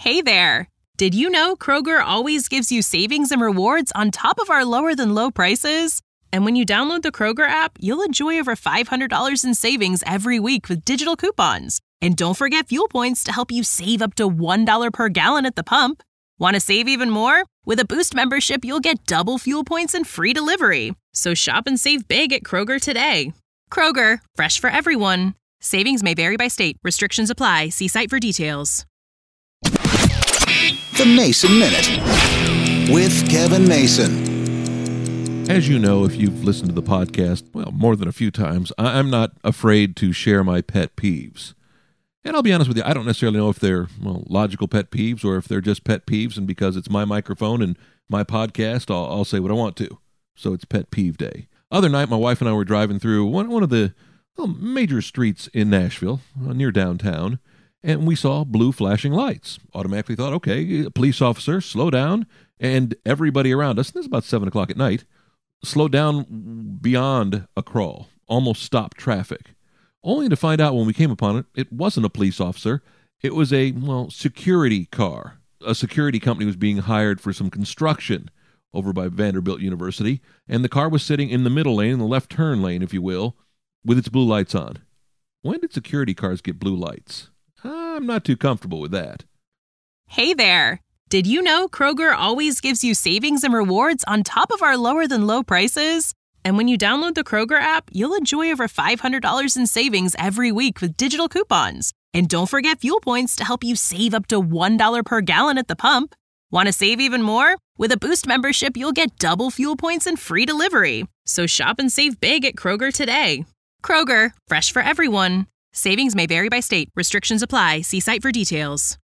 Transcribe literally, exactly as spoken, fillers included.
Hey there! Did you know Kroger always gives you savings and rewards on top of our lower-than-low prices? And when you download the Kroger app, you'll enjoy over five hundred dollars in savings every week with digital coupons. And don't forget fuel points to help you save up to one dollar per gallon at the pump. Want to save even more? With a Boost membership, you'll get double fuel points and free delivery. So shop and save big at Kroger today. Kroger, fresh for everyone. Savings may vary by state. Restrictions apply. See site for details. The Mason Minute with Kevin Mason. As you know, if you've listened to the podcast, well, more than a few times, I- I'm not afraid to share my pet peeves. And I'll be honest with you, I don't necessarily know if they're, well, logical pet peeves or if they're just pet peeves, and because it's my microphone and my podcast, I'll, I'll say what I want to. So it's pet peeve day. Other night, my wife and I were driving through one, one of the well, major streets in Nashville, uh, near downtown, and we saw blue flashing lights. Automatically thought, okay, police officer, slow down. And everybody around us, and this is about seven o'clock at night, slowed down beyond a crawl, almost stopped traffic. Only to find out when we came upon it, it wasn't a police officer. It was a, well, security car. A security company was being hired for some construction over by Vanderbilt University, and the car was sitting in the middle lane, in the left turn lane, if you will, with its blue lights on. When did security cars get blue lights? I'm not too comfortable with that. Hey there! Did you know Kroger always gives you savings and rewards on top of our lower-than-low prices? And when you download the Kroger app, you'll enjoy over five hundred dollars in savings every week with digital coupons. And don't forget fuel points to help you save up to one dollar per gallon at the pump. Want to save even more? With a Boost membership, you'll get double fuel points and free delivery. So shop and save big at Kroger today. Kroger, fresh for everyone. Savings may vary by state. Restrictions apply. See site for details.